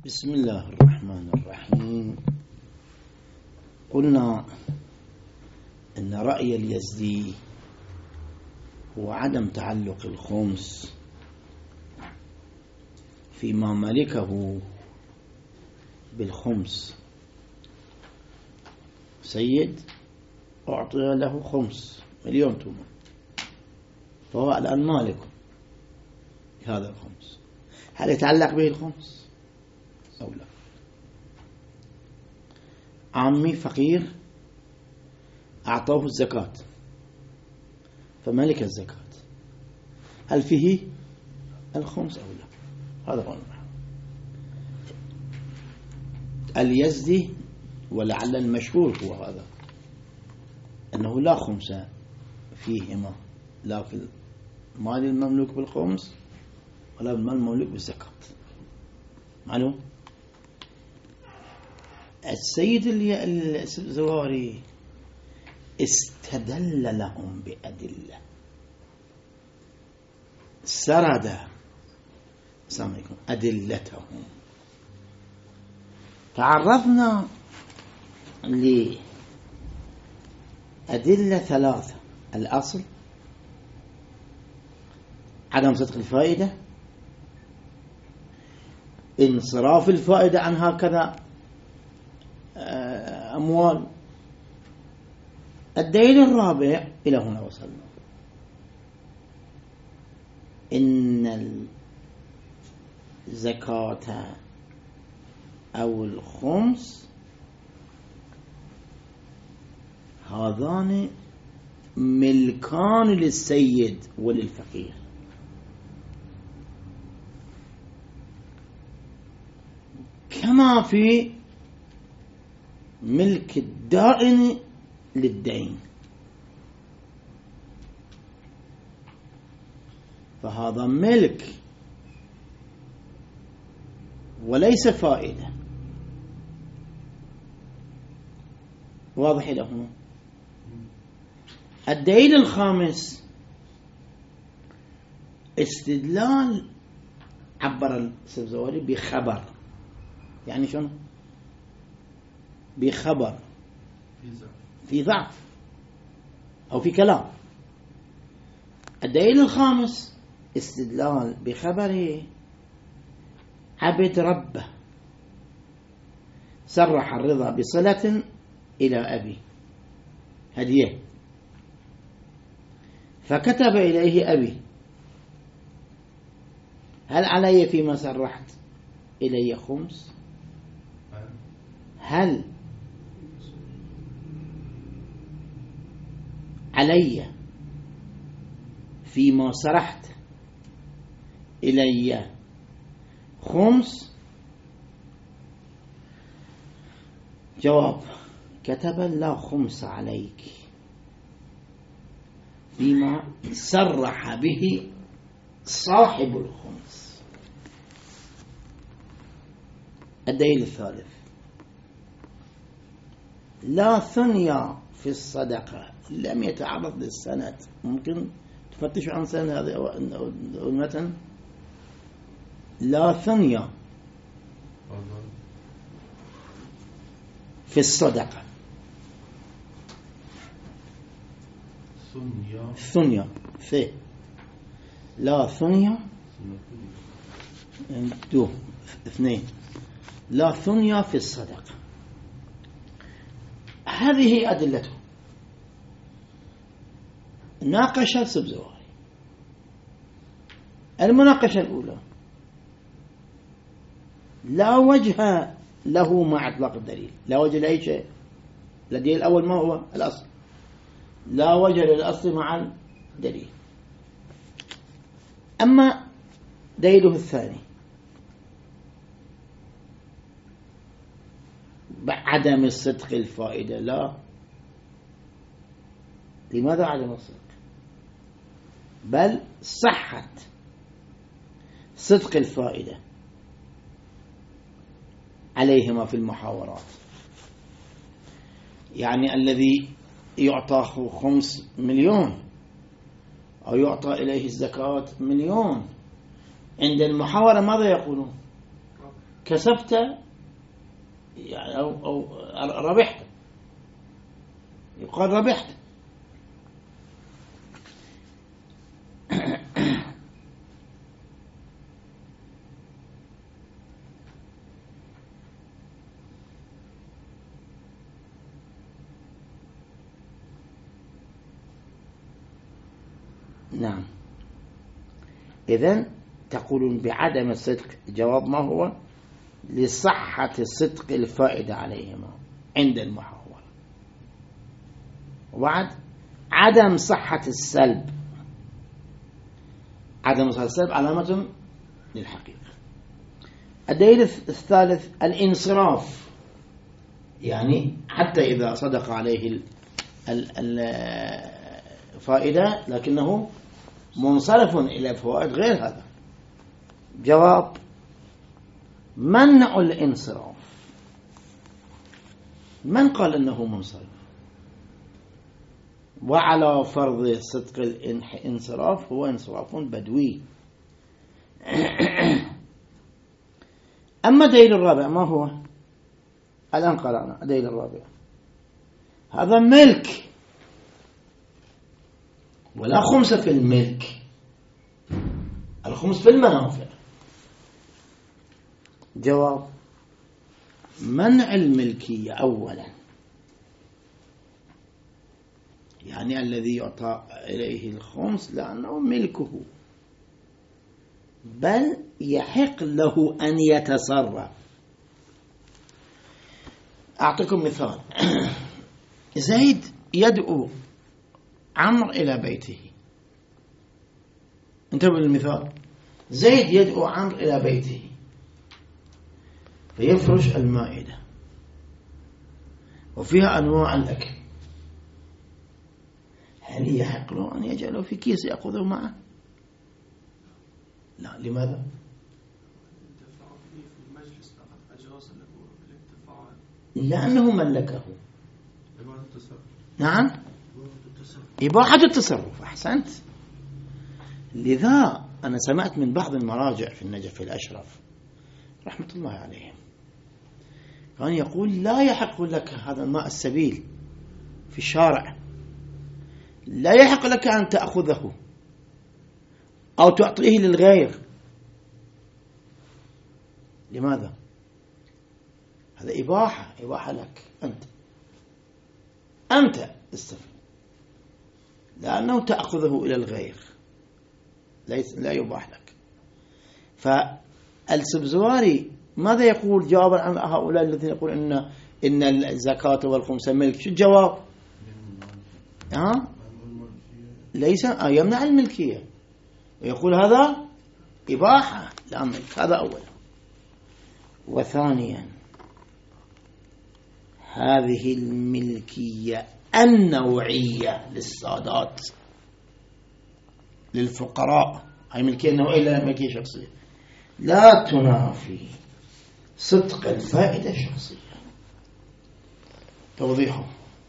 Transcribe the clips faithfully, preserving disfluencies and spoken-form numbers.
بسم الله الرحمن الرحيم. قلنا أن رأي اليزدي هو عدم تعلق الخمس فيما ملكه بالخمس. سيد أعطي له خمس مليون تومان، فهو الآن مالك هذا الخمس، هل يتعلق به الخمس أو لا؟ عامي فقير أعطوه الزكاة فملك الزكاة، هل فيه الخمس أو لا؟ هذا هو المعنى. اليزدي ولعل المشهور هو هذا، أنه لا خمس فيهما، لا في المال المملوك بالخمس ولا المال المملوك بالزكاة. معلوم؟ السيد الزواري استدل لهم بأدلة، سرد السلام عليكم أدلتهم. تعرضنا لأدلة ثلاثة: الأصل، عدم صدق الفائدة، انصراف الفائدة عن هكذا أموال. الدليل الرابع إلى هنا وصلنا، إن الزكاة أو الخمس هذان ملكان للسيد وللفقير، كما في ملك الدائن للدين، فهذا ملك وليس فائدة. واضح لهم؟ الدليل الخامس استدلال، عبر السبزواري بخبر، يعني شنو؟ بخبر في ضعف أو في كلام. الدليل الخامس استدلال بخبره: عبد ربه صرح الرضا بصلة إلى أبي هدية، فكتب إليه أبي: هل علي فيما صرحت إلي خمس؟ هل علي فيما صرحت إلي خمس؟ جواب: كتب: لا خمس عليك فيما صرح به صاحب الخمس. الدليل الثالث: لا ثنيا في الصدقة. لم يتعرض للسند، ممكن تفتشوا عن سند هذا المتن. لا ثنيا في الصدقة. ثنيا في لا ثنيا دو اثنين لا ثنيا في الصدقة. هذه أدلته. ناقش السبزواري. المناقشة الأولى لا وجه له مع إطلاق الدليل، لا وجه لأي شيء. الدليل الأول ما هو؟ الأصل. لا وجه للأصل مع الدليل. أما دليله الثاني بعدم الصدق الفائدة. لا، لماذا عدم الصدق؟ بل صحة صدق الفائدة عليهما في المحاورات. يعني الذي يعطى خمس مليون أو يعطى إليه الزكاة مليون، عند المحاورة ماذا يقولون؟ كسبت يعني أو, أو ربحت، يقال ربحت. نعم. إذن تقولون بعدم الصدق، جواب ما هو؟ لصحة صدق الفائدة عليهما عند المحاولة. وبعد عدم صحة السلب، عدم صحة السلب علامة للحقيقة. الدليل الثالث الانصراف، يعني حتى إذا صدق عليه الفائدة لكنه منصرف إلى فوائد غير هذا. جواب منع الانصراف. من قال أنه منصرف؟ وعلى فرض صدق الانصراف هو انصراف بدوي. أما الدليل الرابع ما هو؟ الآن قرأنا الدليل الرابع، هذا ملك ولا خمس في الملك، الخمس في المنافع. جواب منع الملكية أولا، يعني الذي يعطى إليه الخمس لأنه ملكه، بل يحق له أن يتصرف. أعطيكم مثال. زيد يدعو عمرو إلى بيته، انتبهوا للمثال. زيد يدعو عمرو إلى بيته فيفرش المائدة وفيها أنواع الأكل، هل يحق له أن يجعله في كيس يأخذه معه؟ لا. لماذا؟ لأنه ملكه. نعم، إباحة التصرف. أحسنت. لذا أنا سمعت من بعض المراجع في النجف الأشرف رحمة الله عليهم كان يقول لا يحق لك هذا الماء السبيل في الشارع، لا يحق لك أن تأخذه أو تعطيه للغير. لماذا؟ هذا إباحة، إباحة لك أنت، أنت استفيد، لأنه تأخذه إلى الغير، ليس لا يباح لك. فالسبزواري ماذا يقول جوابا عن هؤلاء الذين يقول إن إن الزكاة والخمسة ملك؟ شو الجواب؟ ها؟ ليس يمنع الملكية، ويقول هذا إباحة لا ملك. هذا أولا. وثانيا هذه الملكية النوعية للسادات للفقراء، هاي ملكية نوعية لا ملكية شخصية، لا تنافي صدق الفائدة الشخصية. توضيحه: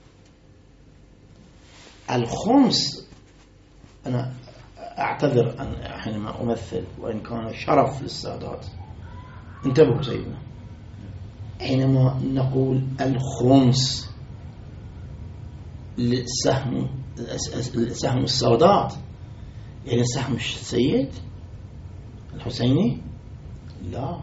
الخمس، أنا أعتذر أن حينما أمثل وإن كان شرف للسادات، انتبهوا سيدنا، حينما نقول الخمس لسهم سهم السادات يعني سهم السيد الحسيني، لا،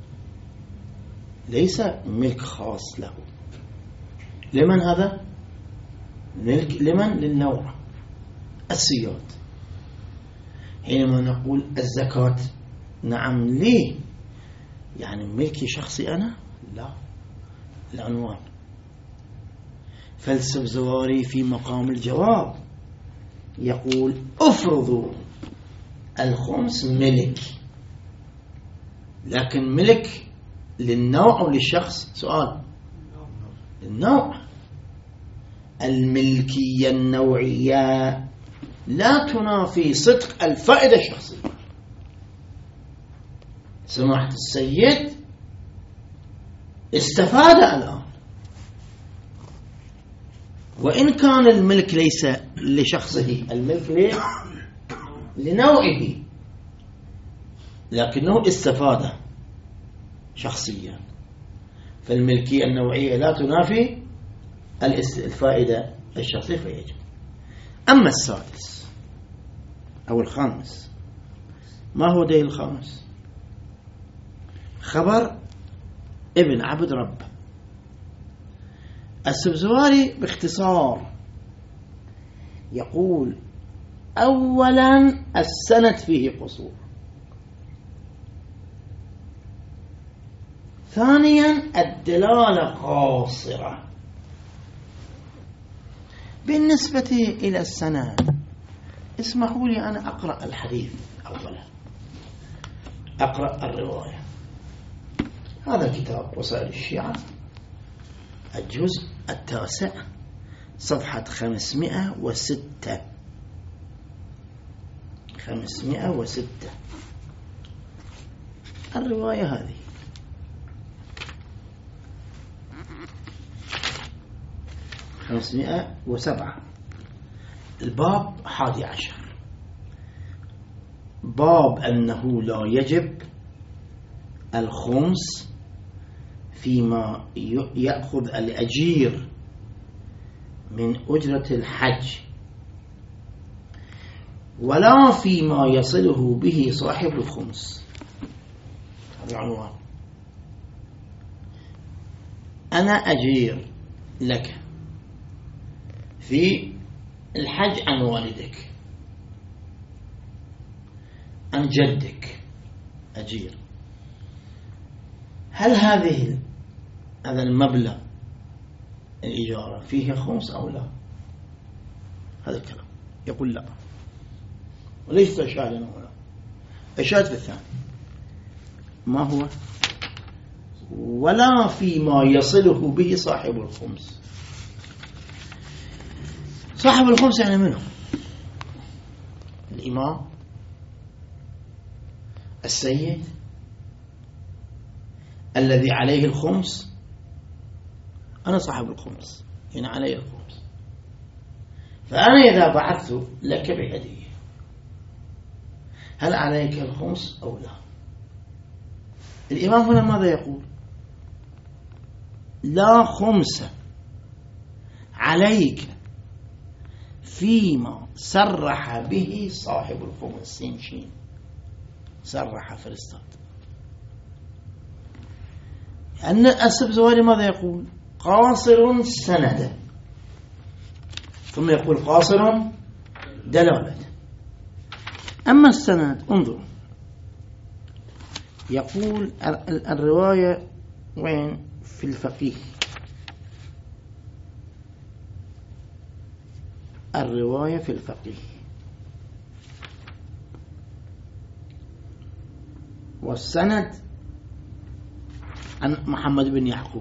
ليس ملك خاص له. لمن هذا؟ ملك لمن؟ للنوع السياد. حينما نقول الزكاة، نعم، ليه؟ يعني ملكي شخصي أنا؟ لا، العنوان. فالسبزواري في مقام الجواب يقول افرضوا الخمس ملك، لكن ملك للنوع أو للشخص؟ سؤال. للنوع. الملكية النوعية لا تنافي صدق الفائدة الشخصية. سماحة السيد استفاد الآن، وإن كان الملك ليس لشخصه، الملك ليه؟ لنوعه، لكنه استفاد. شخصيا، فالملكية النوعية لا تنافي الفائدة الشخصية فيجب. أما السادس أو الخامس، ما هو دليل الخامس؟ خبر ابن عبد رب. السبزواري باختصار يقول: أولا السند فيه قصور، ثانيا الدلالة قاصرة. بالنسبة إلى السند اسمحوا لي أنا أقرأ الحديث أولا، أقرأ الرواية. هذا كتاب وسائل الشيعة الجزء التاسع صفحة خمسمائة وستة خمسمائة وستة. الرواية هذه خمسمائة وسبعة، الباب حادي عشر، باب أنه لا يجب الخمس فيما يأخذ الأجير من أجرة الحج، ولا فيما يصله به صاحب الخمس. هذا العنوان. أنا أجير لك في الحج عن والدك، عن جدك أجير، هل هذه هذا المبلغ الإجارة فيه خمس أو لا؟ هذا الكلام يقول لا، وليس شاهدا هنا. الشاهد في الثاني ما هو؟ ولا فيما يصله به صاحب الخمس. صاحب الخمس يعني منه؟ الإمام، السيد الذي عليه الخمس. أنا صاحب الخمس، هنا علي الخمس، فأنا إذا بعثت لك بهدية هل عليك الخمس أو لا؟ الإمام هنا ماذا يقول؟ لا خمس عليك فيما صرح به صاحب الخمس. سين شين صرح فلسطات. أن السبزواري ماذا يقول؟ قاصر سندا، ثم يقول قاصر دلالة. أما السند انظر، يقول الرواية وين؟ في الفقيه. الرواية في الفقيه والسند عن محمد بن يعقوب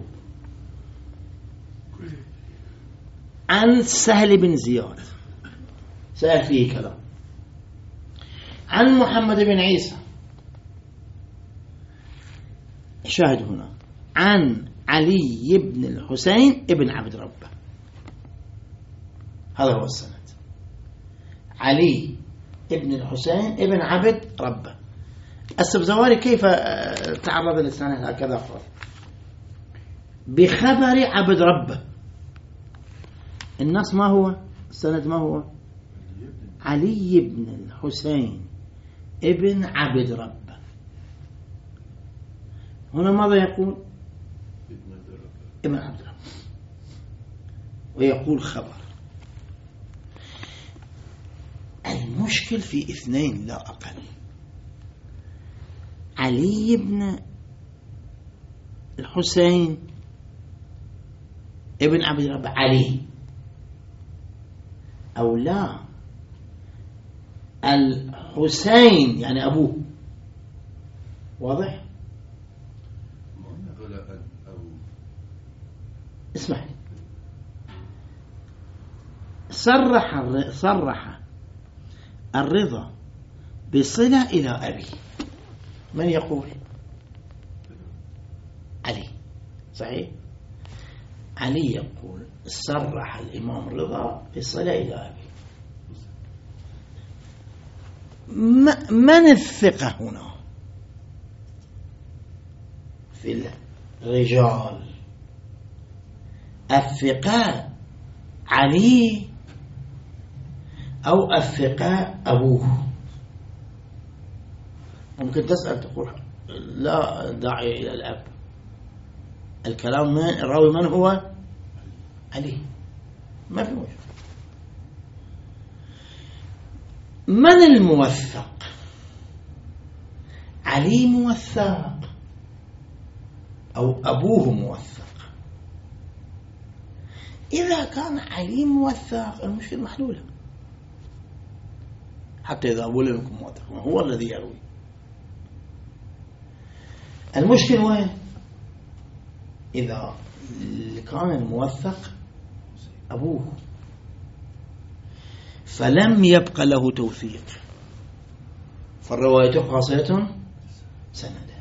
عن سهل بن زياد، سهل فيه كلام، عن محمد بن عيسى، شاهد هنا، عن علي بن الحسين ابن عبد ربه. هذا هو السند، علي ابن الحسين ابن عبد ربه. السبزواري كيف تعرض للسند هكذا؟ قال بخبر عبد ربه. النص ما هو؟ السند ما هو؟ علي بن الحسين ابن عبد ربه. هنا ماذا يقول؟ ابن عبد ربه، ويقول خبر. المشكل في اثنين لا أقل. علي بن الحسين ابن عبد ربه علي أو لا، الحسين يعني أبوه. واضح؟ اسمح لي، صرح صرح الرضا بصلة إلى أبي. من يقول؟ علي، صحيح؟ علي يقول صرح الإمام رضا بصلة إلى أبي. من الثقة هنا في الرجال الثقة علي أو الثقة أبوه. ممكن تسأل تقول لا داعي إلى الأب، الكلام من الراوي من هو؟ علي، ما في مشكلة. من الموثق؟ علي موثق أو أبوه موثق؟ إذا كان علي موثق المشكلة محلولة، حتى إذا أبوه لم يكن موثق هو الذي يروي. المشكلة وين؟ إذا كان الموثق أبوه فلم يبق له توثيق، فالرواية قاصرة سندا.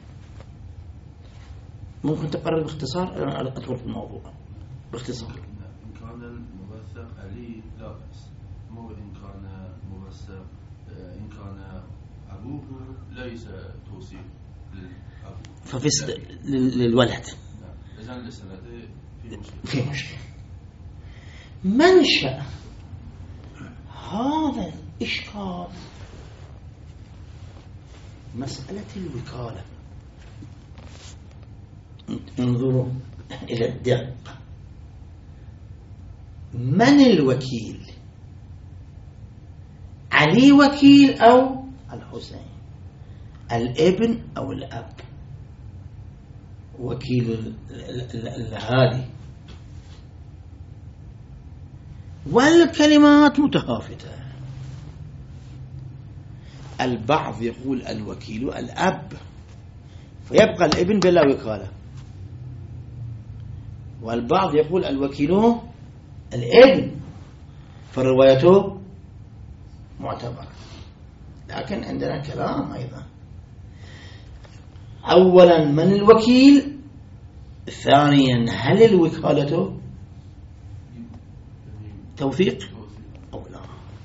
ممكن تقرر باختصار؟ أنا أدخل في الموضوع باختصار. إن كان الموثق علي لا بأس، مو إن كان موثق إن كان أبوه ليس توثيق للأبو ففي للولد إذن للسند في مشكلة. في مشكلة. منشأ هذا الإشكال مسألة الوكالة. انظروا إلى الدقة. من الوكيل؟ علي وكيل أو الحسين؟ الابن أو الأب وكيل هذه؟ والكلمات متخافتة. البعض يقول الوكيل الأب فيبقى الابن بلا وكالة، والبعض يقول الوكيل الابن فروايته معتبرة. لكن عندنا كلام أيضا. أولا من الوكيل؟ ثانيا هل الوكالة توثيق أو لا؟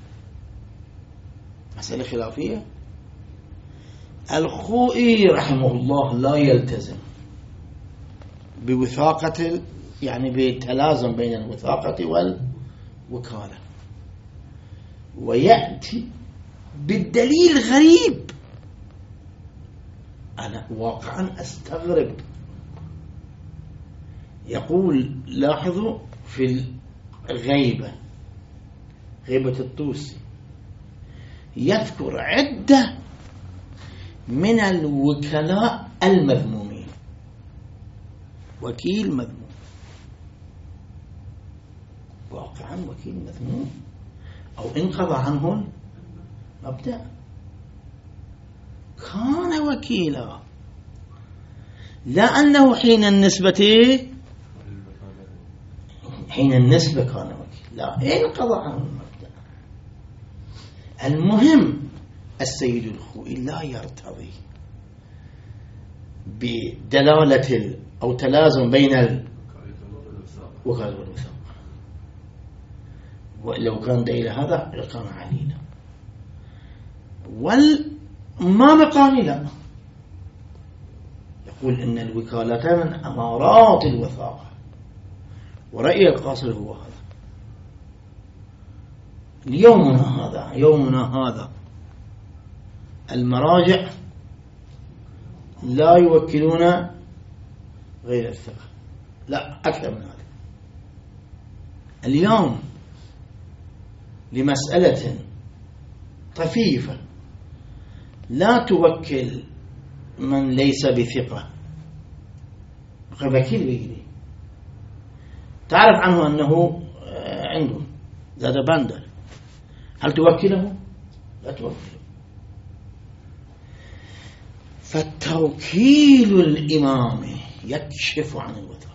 مسألة خلافية. الخوئي رحمه الله لا يلتزم بوثاقة، يعني بتلازم بين الوثاقة والوكالة، ويأتي بالدليل غريب. أنا واقعا أستغرب. يقول لاحظوا في الغيبة، غيبة الطوسي، يذكر عدة من الوكلاء المذمومين. وكيل مذموم، واقعا وكيل مذموم أو انقضى عنه المبدأ. كان وكيلا، لا أنه حين النسبة حين النسبة كان وكيل، لا، انقضى عنه المبدأ. المهم السيد الخوئي لا يرتضي بدلالة أو تلازم بين الوكالة والوثاق، ولو كان دليل هذا لكان عليلا، والما مقامي لا. يقول إن الوكالة من أمارات الوثاقة، ورأي القاصر هو هذا. اليومنا هذا يومنا هذا المراجع لا يوكلون غير الثقة، لا أكثر من هذا. اليوم لمسألة طفيفة لا توكل من ليس بثقة، وكيل غيري تعرف عنه أنه عنده زاد بندر، هل توكله؟ لا توكله. فالتوكيل الإمامي يكشف عن الوثاق.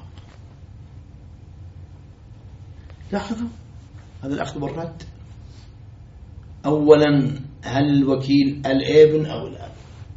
لاحظوا هذا الأخذ بالرد. أولا هل الوكيل الابن أو الأب؟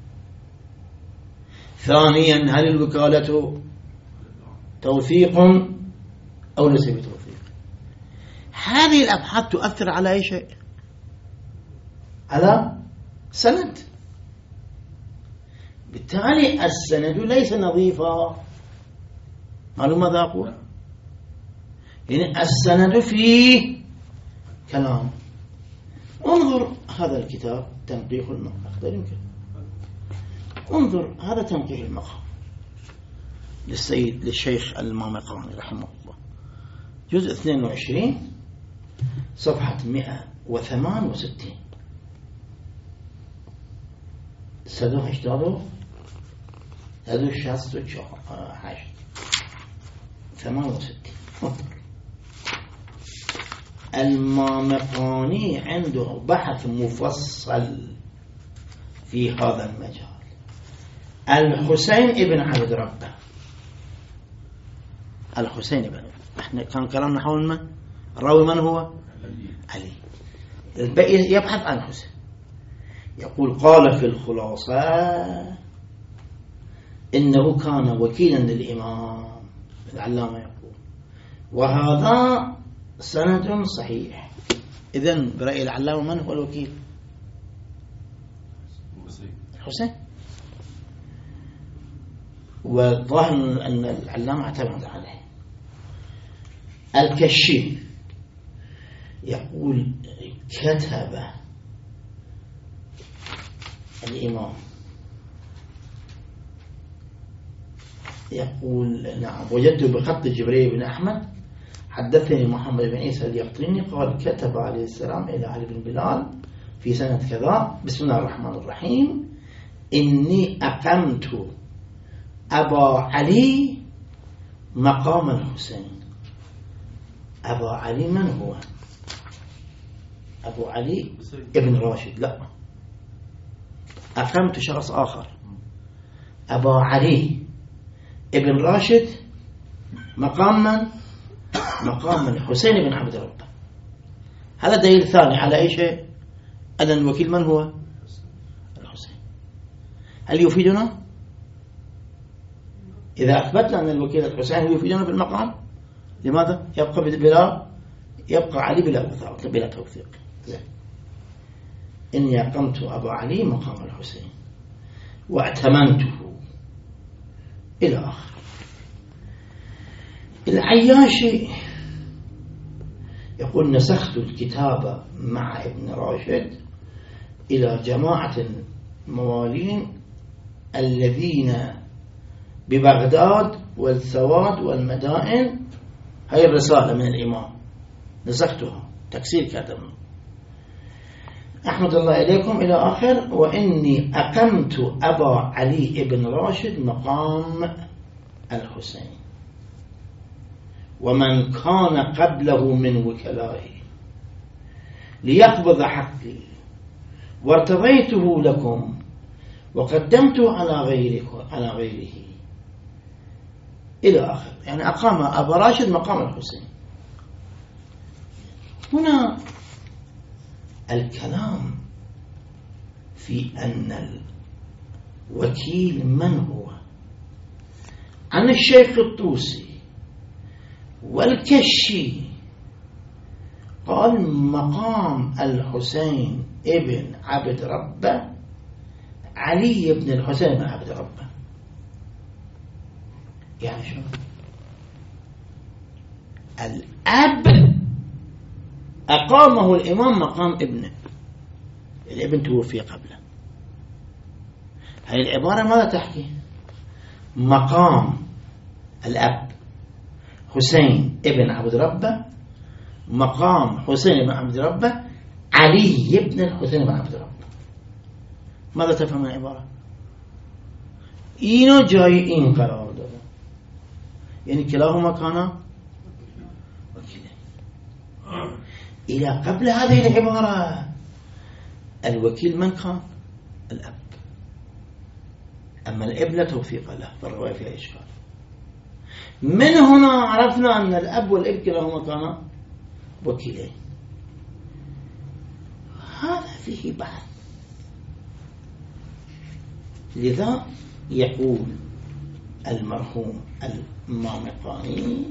ثانيا هل الوكالة توثيق أو ليس بتوثيق؟ هذه الأبحاث تؤثر على أي شيء؟ على سند. بالتالي السند ليس نظيفا. معلوم ماذا أقول؟ يعني السند فيه كلام. انظر هذا الكتاب تنقيح المقام، أقدر يمكن انظر هذا تنقيح المقام للسيد للشيخ المامقاني رحمه الله، جزء اثنين وعشرين صفحة مئة وثمانية وستين. سدو هشتادو سدو شاست وحشت ثمانية وستين. المامقاني عنده بحث مفصل في هذا المجال. الحسين ابن عبد ربه، الحسين ابن، احنا كان كلامنا حول من؟ الراوي من هو؟ علي. البقي يبحث عن الحسين. يقول قال في الخلاصة إنه كان وكيلا للإمام العلامة يقول، وهذا سند صحيح. إذن برأي العلامة من هو الوكيل؟ الحسين. والظاهر أن العلامة اعتمد عليه. الكشي يقول كتب الإمام، يقول نعم وجدت بخط جبريل بن أحمد حدثني محمد بن عيسى اليقطيني قال كتب عليه السلام إلى علي بن بلال في سنة كذا بسم الله الرحمن الرحيم إني أقمت أبا علي مقام الحسين. أبا علي من هو؟ أبو علي ابن راشد. لا، أقمت شخص آخر. أبا علي ابن راشد مقام من؟ مقام الحسين بن عبد ربه. هذا دليل ثاني على أي شيء؟ أن الوكيل من هو؟ الحسين. هل يفيدنا؟ إذا أثبتنا أن الوكيل الحسين هل يفيدنا في المقام؟ لماذا؟ يبقى بلا يبقى علي بلا بلا توثيق. إني أقمت أبا علي مقام الحسين واعتمنته إلى آخر. العياشي يقول نسخت الكتاب مع ابن راشد إلى جماعة الموالين الذين ببغداد والسواد والمدائن. هاي الرسالة من الإمام نسختها تكسير كاتبنا أحمد الله إليكم إلى آخر. وإني أقمت أبا علي ابن راشد مقام الحسين ومن كان قبله من وكلائه ليقبض حقي وارتضيته لكم وقدمته على غيركم على غيره إلى آخر. يعني أقام أبا راشد مقام الحسين. هنا الكلام في أن الوكيل من هو عن الشيخ الطوسي والكشي قال مقام الحسين ابن عبد ربه علي بن الحسين بن عبد ربه. يعني شو؟ الأب أقامه الإمام مقام ابنه، الابن توفي قبله. هذه العبارة ماذا تحكي؟ مقام الأب حسين ابن عبد ربه مقام حسين بن عبد ربه علي بن الحسين بن عبد ربه. ماذا تفهم العبارة؟ إينو جاي إين قرار داره، يعني كلاهما كان وكيلين. إلى قبل هذه العبارة الوكيل من كان؟ الأب. أما الابن لا توثيق له، فالرواية فيها إشكال. من هنا عرفنا أن الأب والابن كلاهما كانا وكيلين. هذا فيه بحث. لذا يقول المرحوم المامقاني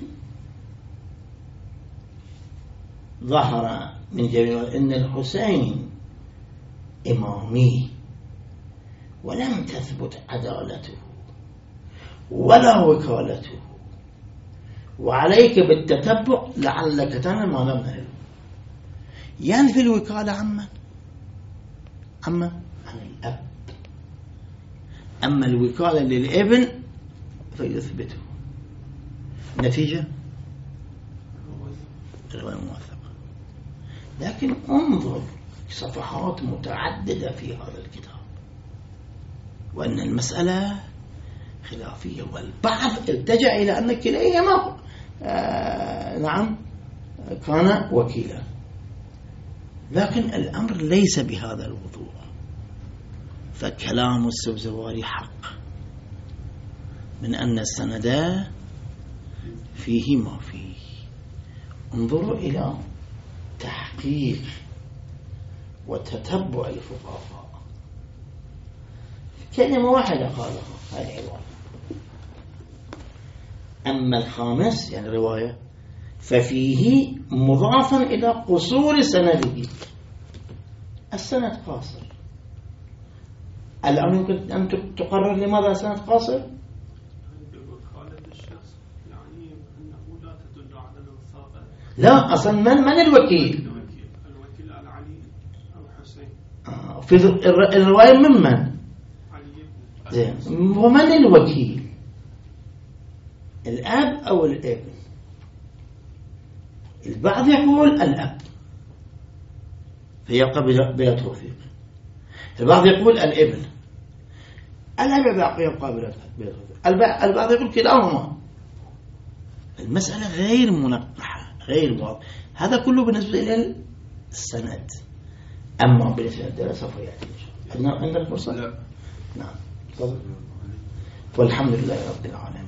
ظهر من جميع أن الحسين إمامي ولم تثبت عدالته ولا وكالته، وعليك بالتتبع لعلك تنال ما لم ننل. ينفي الوكالة عمن؟ عمن؟ عن الأب. أما الوكالة للابن فيثبته. النتيجة غير موثقة. لكن انظر صفحات متعددة في هذا الكتاب، وأن المسألة خلافية، والبعض التجأ إلى أن كليهما آه نعم كان وكيلا، لكن الأمر ليس بهذا الوضوح. فكلام السبزواري حق من أن السند فيه ما فيه. انظروا إلى تحقيق وتتبع الفقهاء. كلمة واحدة قالها هذه العبارة. أما الخامس يعني رواية ففيه مضافا إلى قصور سنده. السند قاصر. الآن يمكن أن تقرر لماذا السند قاصر؟ لا، أصلا من من الوكيل؟ الوكيل على علي أو حسين. آه في الرواية ممن؟ زين، ومن الوكيل؟ الأب أو الابن؟ البعض يقول الأب فيبقى بلا توفيق، البعض يقول الابن، الأب يبقى بلا توفيق، البعض يقول كلاهما. المسألة غير منقحة غير واضحة. هذا كله بالنسبة إلى السند. أما بالنسبة إلى سوف يأتي إن شاء الله. عندك فرصة؟ لا. نعم. والحمد لله رب العالمين.